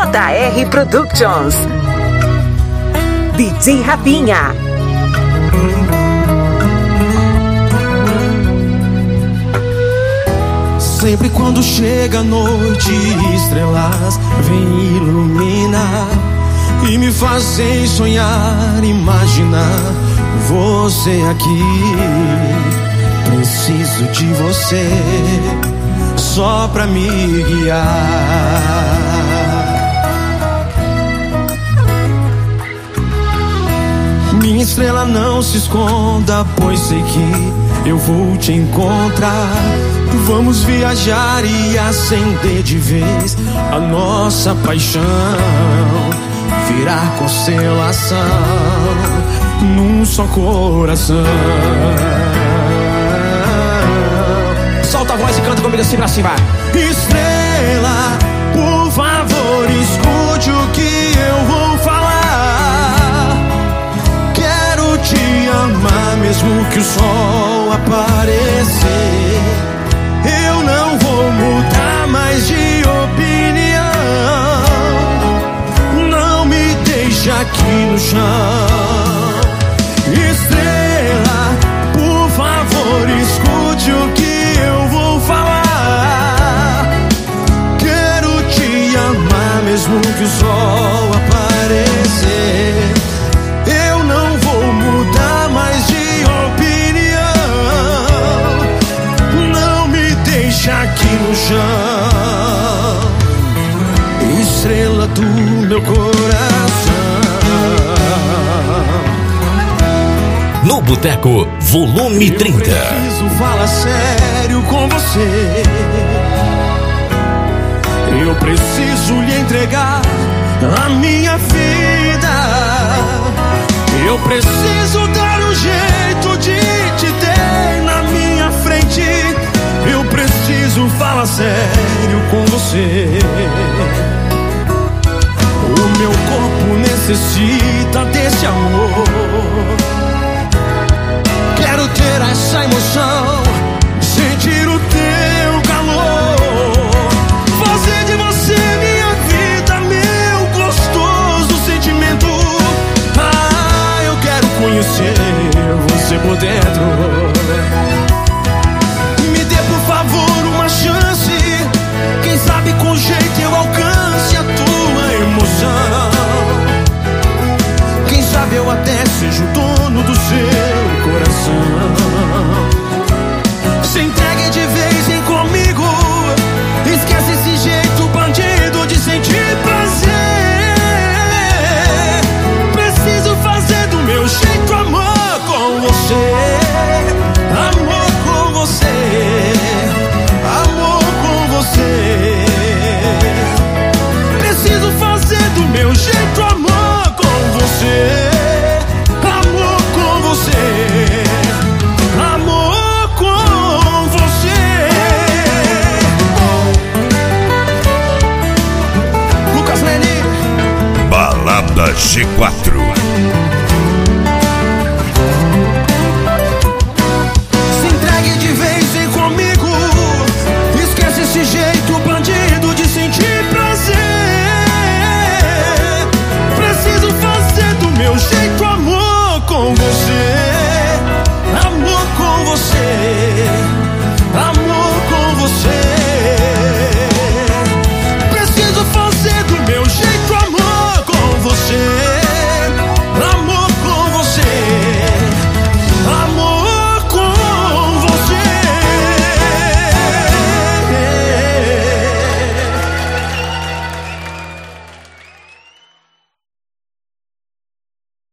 JR Productions. DJ Rafinha. Sempre quando chega a noite, estrelas vêm iluminar e me fazem sonhar, imaginar você aqui. Preciso de você só pra me guiar. Minha estrela, não se esconda, pois sei que eu vou te encontrar. Vamos viajar e acender de vez a nossa paixão, virar constelação num só coração. Solta a voz e canta comigo assim pra cima. Estrela, por favor, escute o que eu vou falar. Quero te amar mesmo que o sol aparecer. Eu não vou mudar mais de opinião. Não me deixe aqui no chão. Estrela, por favor, escute o que eu vou falar. Quero te amar mesmo que o sol aparecer. Eu não vou mudar mais de opinião. Não me deixe aqui no chão. Estrela do meu coração. No Boteco, volume 30. Eu preciso falar sério com você. Eu preciso lhe entregar a minha vida. Eu preciso dar um jeito de te ter na minha frente. Eu preciso falar sério com você. O meu corpo necessita desse amor. Quero ter essa emoção, sentir o teu calor, fazer de você minha vida, meu gostoso sentimento. Ah, eu quero conhecer você por dentro. Me dê por favor uma chance. Quem sabe com jeito eu alcance a tua emoção. Quem sabe eu até seja o dono do seu coração. Se entregue de vez em comigo. Esquece esse jeito bandido de sentir prazer. Preciso fazer do meu jeito amor com você. Amor com você. Amor com você. Preciso fazer do meu jeito amor com você. Amor com você. Amor com você. Balada G4.